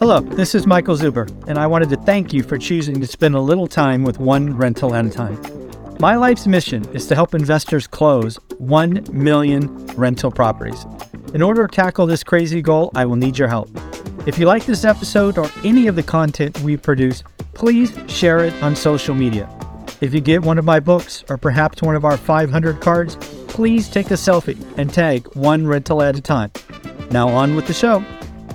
Hello, this is Michael Zuber, and I wanted to thank you for choosing to spend a little time with one rental at a time. My life's mission is to help investors close 1 million rental properties. In order to tackle this crazy goal, I will need your help. If you like this episode or any of the content we produce, please share it on social media. If you get one of my books or perhaps one of our 500 cards, please take a selfie and tag one rental at a time. Now on with the show.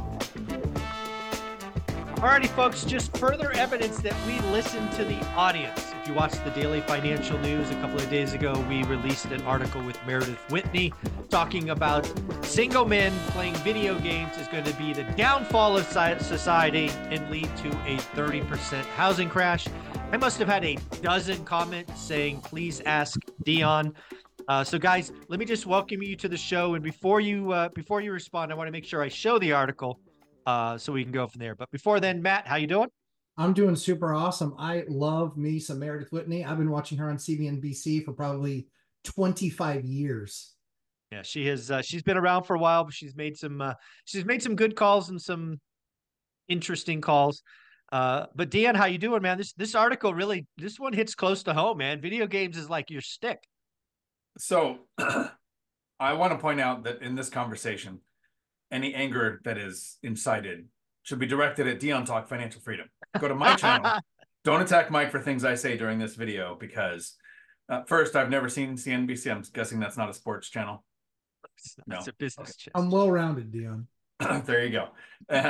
Alrighty, folks, just further evidence that we listen to the audience. If you watched the Daily Financial News a couple of days ago, we released an article with Meredith Whitney talking about single men playing video games is going to be the downfall of society and lead to a 30% housing crash. I must have had a dozen comments saying, please ask Dion. So guys, let me just welcome you to the show. And before you respond, I want to make sure I show the article. So we can go from there. But before then, Matt, how you doing? I'm doing super awesome. I love me some Meredith Whitney. I've been watching her on CNBC for probably 25 years. Yeah, she has. She's been around for a while, but she's made some good calls and some interesting calls. But Dion, how you doing, man? This article really, this one hits close to home, man. Video games is like your stick. So I want to point out that in this conversation, any anger that is incited should be directed at Dion Talk Financial Freedom. Go to my channel. Don't attack Mike for things I say during this video because, first, I've never seen CNBC. I'm guessing that's not a sports channel. No, it's a business channel. I'm well-rounded, Dion. There you go.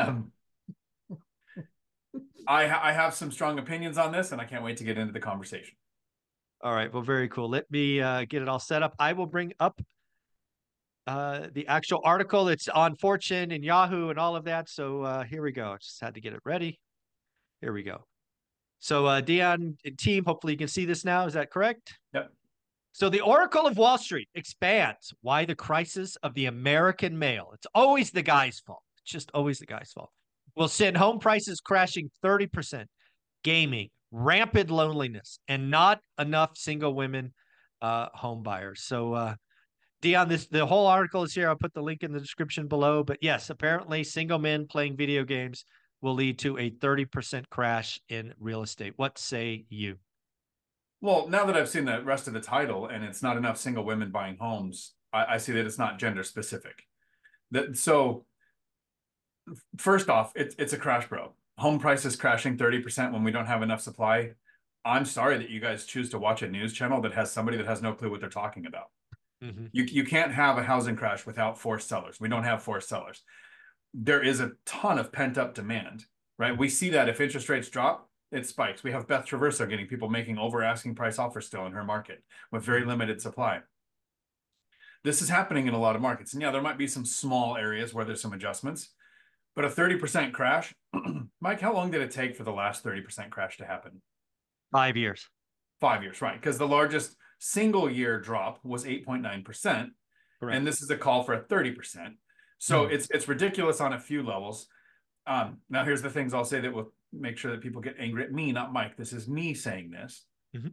I have some strong opinions on this, and I can't wait to get into the conversation. All right. Well, very cool. Let me get it all set up. I will bring up the actual article. It's on Fortune and Yahoo and all of that. So here we go. I just had to get it ready. Here we go. So Dion and team, hopefully you can see this now. Is that correct? Yep. So the Oracle of Wall Street expands why the crisis of the American male, it's always the guy's fault. It's just always the guy's fault, will send home prices crashing 30%, gaming, rampant loneliness, and not enough single women home buyers. So Dion, the whole article is here. I'll put the link in the description below. But yes, apparently single men playing video games will lead to a 30% crash in real estate. What say you? Well, now that I've seen the rest of the title and it's not enough single women buying homes, I see that it's not gender specific. So first off, it's a crash, bro. Home prices crashing 30% when we don't have enough supply. I'm sorry that you guys choose to watch a news channel that has somebody that has no clue what they're talking about. Mm-hmm. You can't have a housing crash without forced sellers. We don't have forced sellers. There is a ton of pent-up demand, right? We see that if interest rates drop, it spikes. We have Beth Traverso getting people making over asking price offers still in her market with very limited supply. This is happening in a lot of markets. And yeah, there might be some small areas where there's some adjustments, but a 30% crash, Mike, how long did it take for the last 30% crash to happen? 5 years. 5 years, right? Because the largest single year drop was 8.9%. And this is a call for a 30%. So it's ridiculous on a few levels. Now, here's the things I'll say that will make sure that people get angry at me, not Mike. This is me saying this. Mm-hmm.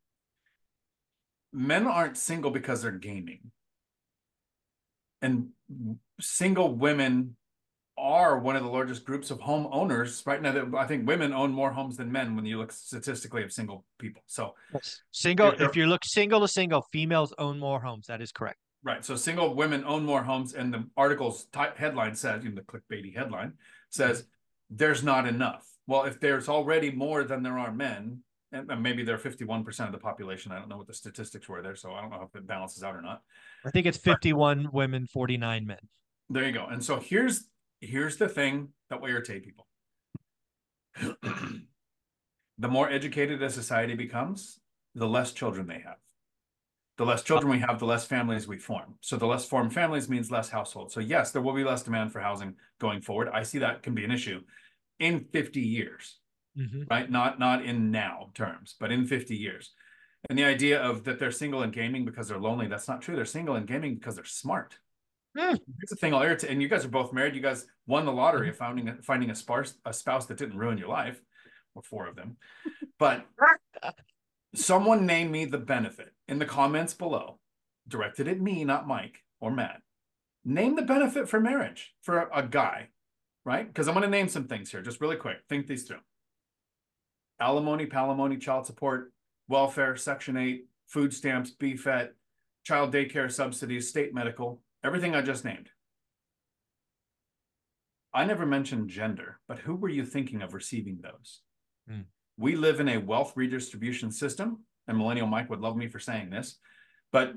Men aren't single because they're gaming. And single women are one of the largest groups of home owners right now. I think women own more homes than men when you look statistically of single people. So if you look single to single, females own more homes. That is correct. Right. So single women own more homes. And the article's headline says, the clickbaity headline says, there's not enough. Well, if there's already more than there are men, and maybe they're 51% of the population. I don't know what the statistics were there, so I don't know if it balances out or not. I think it's 51 women, 49 men. There you go. And so here's the thing that will irritate people. The more educated a society becomes, the less children they have. The less children we have, the less families we form. So the less formed families means less households. So yes, there will be less demand for housing going forward. I see that can be an issue in 50 years, right? Not in now terms, but in 50 years. And the idea of that they're single and gaming because they're lonely, that's not true. They're single and gaming because they're smart. Here's the thing I'll irritate, and you guys are both married. You guys won the lottery of finding a spouse that didn't ruin your life, or 4 of them. But someone name me the benefit in the comments below, directed at me, not Mike or Matt. Name the benefit for marriage for a guy, right? Because I'm going to name some things here, just really quick. Think these through. Alimony, palimony, child support, welfare, Section 8, food stamps, BFET, child daycare subsidies, state medical, everything I just named. I never mentioned gender, but who were you thinking of receiving those? We live in a wealth redistribution system, and Millennial Mike would love me for saying this, but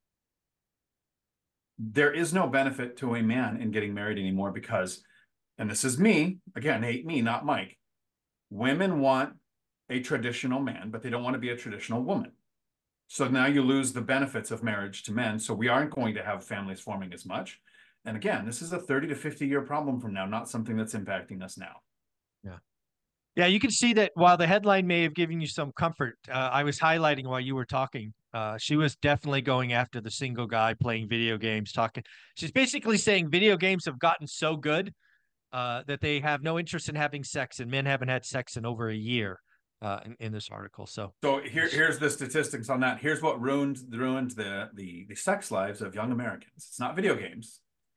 there is no benefit to a man in getting married anymore because, and this is me, again, hate me, not Mike, women want a traditional man, but they don't want to be a traditional woman. So now you lose the benefits of marriage to men. So we aren't going to have families forming as much. And again, this is a 30 to 50 year problem from now, not something that's impacting us now. Yeah. Yeah, you can see that while the headline may have given you some comfort, I was highlighting while you were talking. She was definitely going after the single guy playing video games, talking. She's basically saying video games have gotten so good that they have no interest in having sex, and men haven't had sex in over a year in this article. So here's the statistics on that. Here's what ruined the sex lives of young Americans. It's not video games.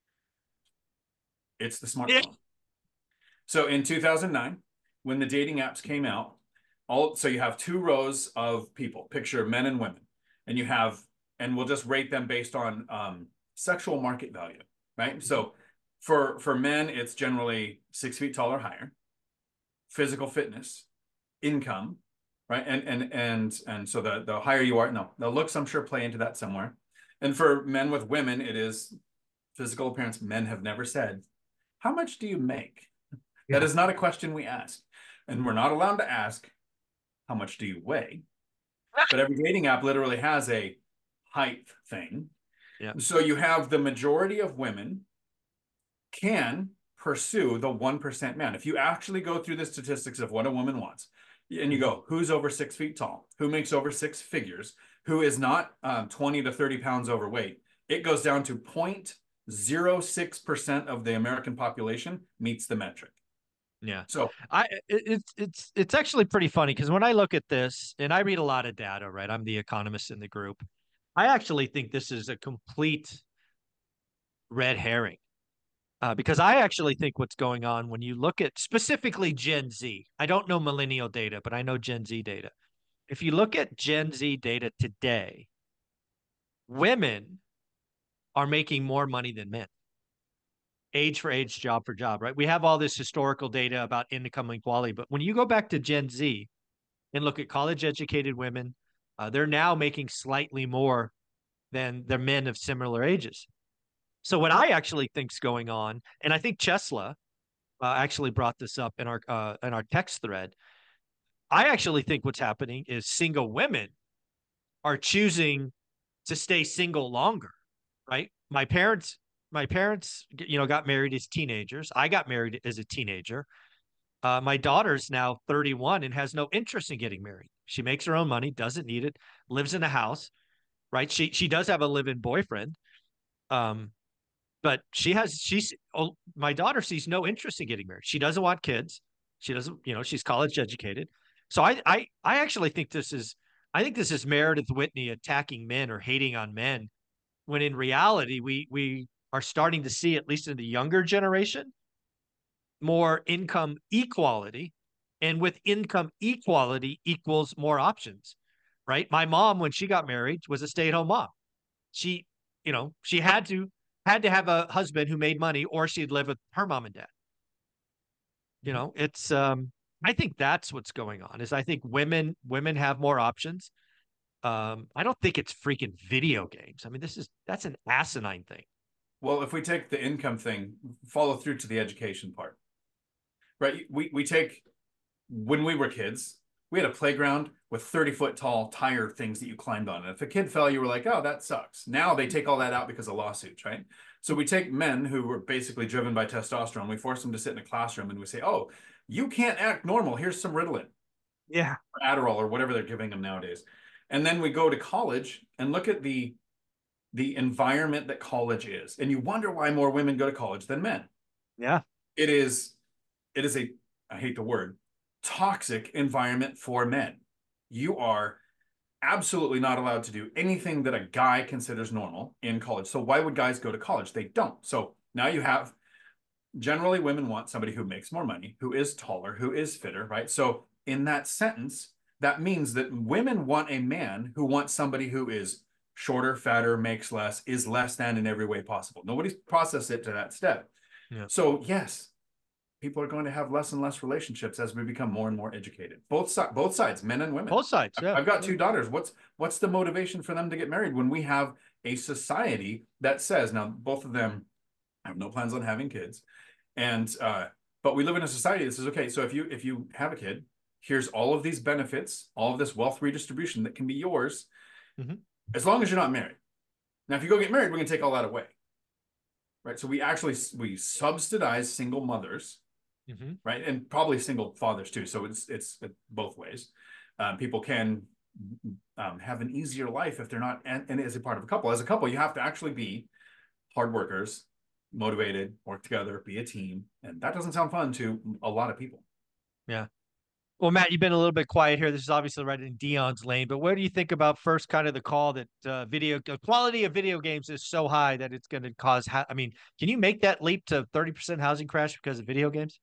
It's the smartphone. Yeah. So in 2009, when the dating apps came out, so you have two rows of people, picture men and women, and you have, and we'll just rate them based on sexual market value, right? So for men, it's generally 6 feet tall or higher, physical fitness, income, right? And so the higher you are, no, the looks I'm sure play into that somewhere. And for men with women, it is physical appearance. Men have never said, how much do you make? Yeah. That is not a question we ask. And we're not allowed to ask, how much do you weigh? But every dating app literally has a height thing. Yeah. So you have the majority of women can pursue the 1% man. If you actually go through the statistics of what a woman wants, and you go, who's over 6 feet tall? Who makes over six figures? Who is not 20 to 30 pounds overweight? It goes down to 0.06% of the American population meets the metric. Yeah. So it's actually pretty funny because when I look at this, and I read a lot of data, right? I'm the economist in the group. I actually think this is a complete red herring. Because I actually think what's going on when you look at specifically Gen Z, I don't know millennial data, but I know Gen Z data. If you look at Gen Z data today, women are making more money than men. Age for age, job for job, right? We have all this historical data about income equality, but when you go back to Gen Z and look at college educated women, they're now making slightly more than their men of similar ages. So what I actually think is going on, and I think Chesla actually brought this up in our text thread. I actually think what's happening is single women are choosing to stay single longer, right? My parents, got married as teenagers. I got married as a teenager. My daughter's now 31 and has no interest in getting married. She makes her own money, doesn't need it, lives in a house, right? She does have a live-in boyfriend. But my daughter sees no interest in getting married. She doesn't want kids. She doesn't, she's college educated. So I actually think this is Meredith Whitney attacking men or hating on men, when in reality, we are starting to see, at least in the younger generation, more income equality. And with income equality equals more options, right? My mom, when she got married, was a stay-at-home mom. She had to have a husband who made money, or she'd live with her mom and dad. It's I think that's what's going on. Is I think women have more options. I don't think it's freaking video games. I mean, that's an asinine thing. Well, if we take the income thing, follow through to the education part, right? We take, when we were kids, we had a playground with 30-foot tall tire things that you climbed on. And if a kid fell, you were like, oh, that sucks. Now they take all that out because of lawsuits, right? So we take men who were basically driven by testosterone. We force them to sit in a classroom and we say, oh, you can't act normal. Here's some Ritalin. Yeah. Or Adderall or whatever they're giving them nowadays. And then we go to college and look at the environment that college is. And you wonder why more women go to college than men. Yeah. It is a, I hate the word, toxic environment for men. You are absolutely not allowed to do anything that a guy considers normal in college. So why would guys go to college? They don't. So now you have generally women want somebody who makes more money, who is taller, who is fitter, right? So in that sentence, that means that women want a man who wants somebody who is shorter, fatter, makes less, is less than in every way possible. Nobody's processed it to that step. Yeah. So yes, people are going to have less and less relationships as we become more and more educated. Both sides, men and women. Both sides. Yeah. I've got two daughters. What's the motivation for them to get married when we have a society that says, now both of them have no plans on having kids, and but we live in a society that says, okay, so if you have a kid, here's all of these benefits, all of this wealth redistribution that can be yours, as long as you're not married. Now, if you go get married, we're going to take all that away, right? So we subsidize single mothers, right, and probably single fathers too. So it's both ways. People can have an easier life if they're not, and as a part of a couple. As a couple, you have to actually be hard workers, motivated, work together, be a team, and that doesn't sound fun to a lot of people. Yeah. Well, Matt, you've been a little bit quiet here. This is obviously right in Dion's lane, but what do you think about first kind of the call that the quality of video games is so high that it's going to cause, I mean, can you make that leap to 30% housing crash because of video games?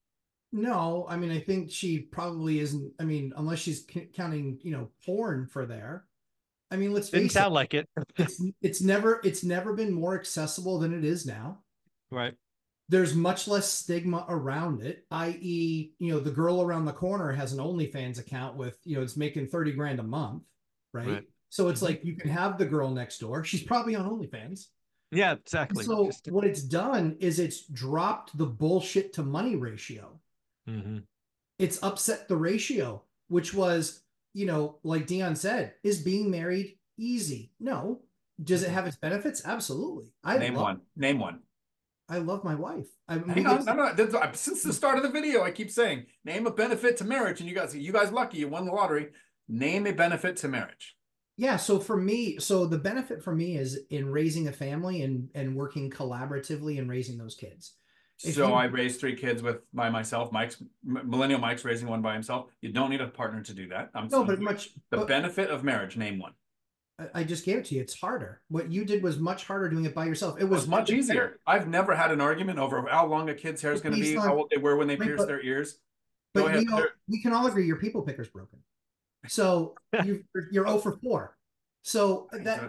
No, I mean, I think she probably isn't. I mean, unless she's counting, porn for there. I mean, let's face Didn't sound like it. It's never been more accessible than it is now. Right. There's much less stigma around it, i.e., the girl around the corner has an OnlyFans account with, it's making 30 grand a month, right? So it's like you can have the girl next door. She's probably on OnlyFans. Yeah, exactly. So what it's done is it's dropped the bullshit to money ratio. It's upset the ratio, which was, like Dion said, is being married easy? No. Does it have its benefits? Absolutely. Name one. I love my wife. Hang on, no. Since the start of the video, I keep saying, name a benefit to marriage, and you guys lucky you won the lottery. Name a benefit to marriage. Yeah, so for me, the benefit for me is in raising a family and working collaboratively and raising those kids. I raised 3 kids by myself. Millennial Mike's raising one by himself. You don't need a partner to do that. The benefit of marriage, name one. I just gave it to you. It's harder. What you did was much harder doing it by yourself. It was much easier. I've never had an argument over how long a kid's hair is going to be, how old they were when they pierced their ears. But we can all agree your people picker's broken. So you're 0 for 4. So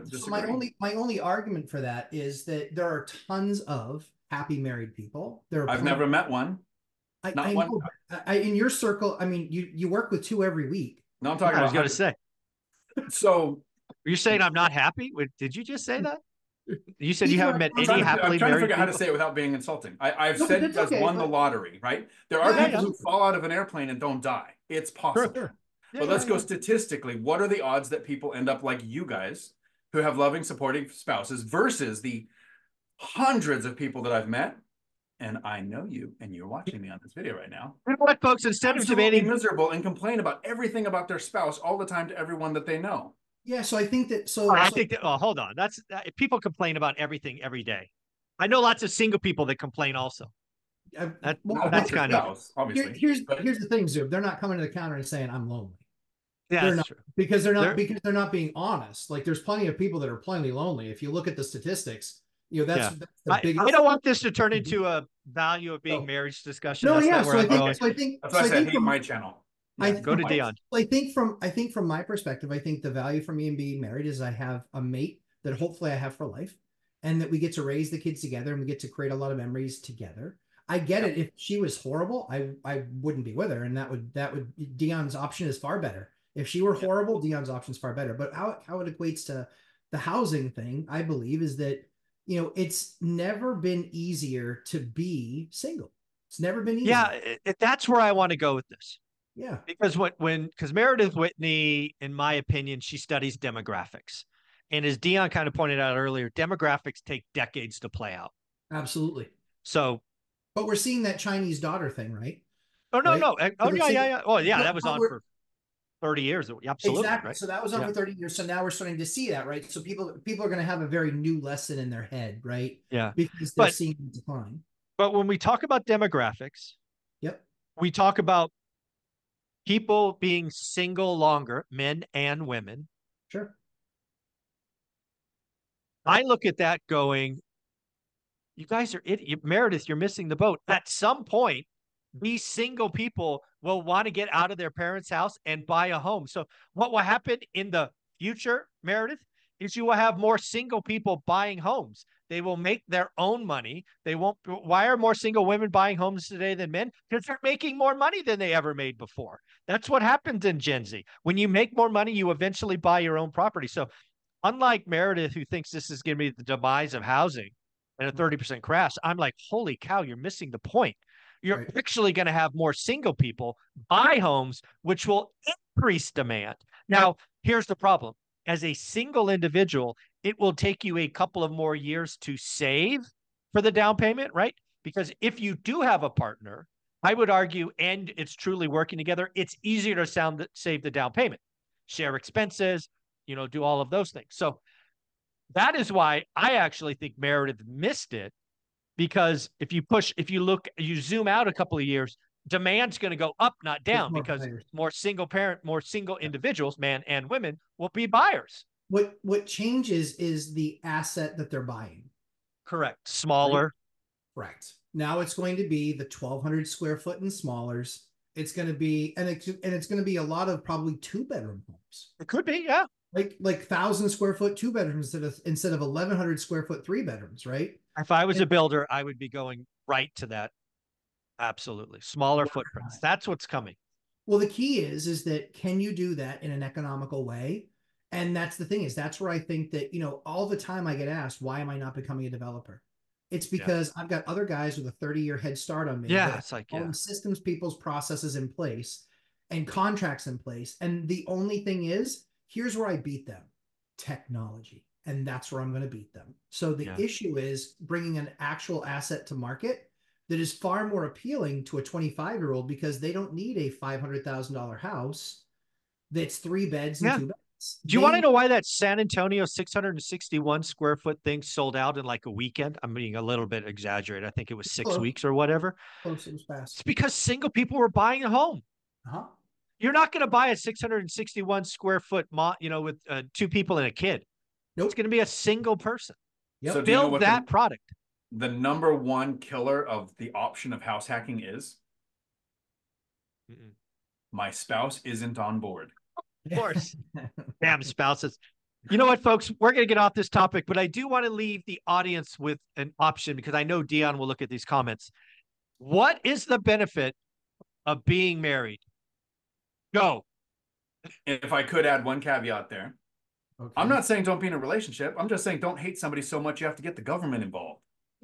my only argument for that is that there are tons of happy married people. I've never met one. In your circle, I mean, you work with 2 every week. No, I'm talking about. I was going to say. So. Are you saying I'm not happy? Did you just say that? You said you haven't met any happily married people? I'm trying to figure out how to say it without being insulting. I've said you guys won the lottery, right? There are people who fall out of an airplane and don't die. It's possible. Sure. But let's go statistically. What are the odds that people end up like you guys who have loving, supportive spouses versus the hundreds of people that I've met? And I know you, and you're watching me on this video right now. You know what, folks? Instead of debating miserable and complain about everything about their spouse all the time to everyone that they know. Yeah, so I think that. Oh, hold on. People complain about everything every day. I know lots of single people that complain also. That's kind of obviously. Here's the thing, Zub. They're not coming to the counter and saying I'm lonely. Yeah, they're not, true. Because they're not being honest. Like there's plenty of people that are plenty lonely. If you look at the statistics, that's the biggest. I don't want this to turn into a value of being marriage discussion. No, that's so I think that's why I said hate my channel. Go to Dion. I think from my perspective, I think the value for me in being married is I have a mate that hopefully I have for life, and that we get to raise the kids together and we get to create a lot of memories together. I get it. If she was horrible, I wouldn't be with her, and that would Dion's option is far better. If she were horrible, Dion's option is far better. But how it equates to the housing thing, I believe, is that it's never been easier to be single. It's never been easier. Yeah, that's where I want to go with this. Yeah, because because Meredith Whitney, in my opinion, she studies demographics, and as Dion kind of pointed out earlier, demographics take decades to play out. Absolutely. So, but we're seeing that Chinese daughter thing, right? Oh no, no. Oh yeah. Oh yeah, that was on for 30 years. Absolutely. Exactly. Right? So that was on for 30 years. So now we're starting to see that, right? So people are going to have a very new lesson in their head, right? Yeah. Because they're seeing the decline. But when we talk about demographics, we talk about people being single longer, men and women. Sure. I look at that going, You guys are Meredith, you're missing the boat. At some point, these single people will want to get out of their parents' house and buy a home. So what will happen in the future, Meredith, is you will have more single people buying homes. They will make their own money. They won't. Why are more single women buying homes today than men? Because they're making more money than they ever made before. That's what happens in Gen Z. When you make more money, you eventually buy your own property. So unlike Meredith, who thinks this is going to be the demise of housing and a 30% crash, I'm like, holy cow, you're missing the point. You're actually going to have more single people buy homes, which will increase demand. Now, here's the problem. As a single individual, it will take you a couple of more years to save for the down payment, right? Because if you do have a partner, I would argue, and it's truly working together, it's easier to save the down payment, share expenses, do all of those things. So that is why I actually think Meredith missed it, because if you zoom out a couple of years, demand's going to go up, not down, because buyers. More single individuals, man and women, will be buyers. What changes is the asset that they're buying. Correct. Smaller. Correct. Now it's going to be the 1,200 square foot and smallers. It's going to be, and it's going to be a lot of probably 2-bedroom homes. It could be, yeah. Like 1,000 square foot 2 bedrooms instead of 1,100 square foot 3 bedrooms, right? If I was a builder, I would be going right to that. Absolutely. Smaller footprints. That's what's coming. Well, the key is that can you do that in an economical way? And that's the thing that's where I think that, all the time I get asked, why am I not becoming a developer? It's because I've got other guys with a 30-year head start on me. Yeah. It's like, all the systems, people's processes in place and contracts in place. And the only thing is, here's where I beat them: technology. And that's where I'm going to beat them. So the issue is bringing an actual asset to market that is far more appealing to a 25-year-old, because they don't need a $500,000 house that's 3 beds and 2 beds. Do you want to know why that San Antonio 661 square foot thing sold out in like a weekend? I'm being a little bit exaggerated. I think it was 6 weeks or whatever. Close, it was fast. It's because single people were buying a home. Uh-huh. You're not going to buy a 661 square foot, with 2 people and a kid. Nope. It's going to be a single person. Yep. So build that product. The number one killer of the option of house hacking is my spouse isn't on board. Of course. Damn spouses. You know what, folks? We're going to get off this topic, but I do want to leave the audience with an option, because I know Dion will look at these comments. What is the benefit of being married? Go. If I could add one caveat there. Okay. I'm not saying don't be in a relationship. I'm just saying don't hate somebody so much you have to get the government involved.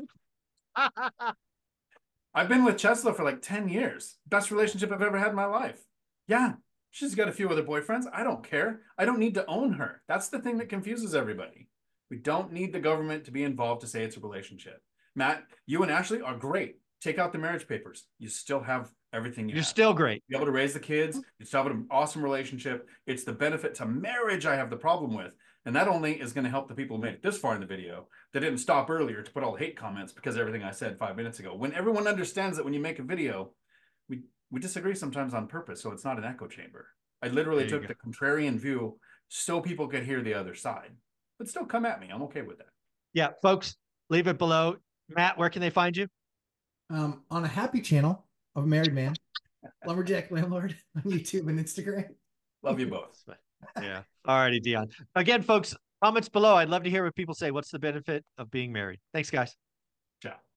I've been with Chesla for like 10 years. Best relationship I've ever had in my life. Yeah, she's got a few other boyfriends. I don't care. I don't need to own her. That's the thing that confuses everybody. We don't need the government to be involved to say it's a relationship. Matt, you and Ashley are great. Take out the marriage papers. You still have everything you're still great. Be able to raise the kids. You still have an awesome relationship. It's the benefit to marriage I have the problem with. And that only is going to help the people who made it this far in the video that didn't stop earlier to put all hate comments because of everything I said 5 minutes ago. When everyone understands that when you make a video, we disagree sometimes on purpose, so it's not an echo chamber. I literally took the contrarian view so people could hear the other side. But still come at me. I'm okay with that. Yeah, folks, leave it below. Matt, where can they find you? On a happy channel of a married man, Lumberjack Landlord, on YouTube and Instagram. Love you both. Yeah. All righty, Dion. Again, folks, comments below. I'd love to hear what people say. What's the benefit of being married? Thanks, guys. Ciao.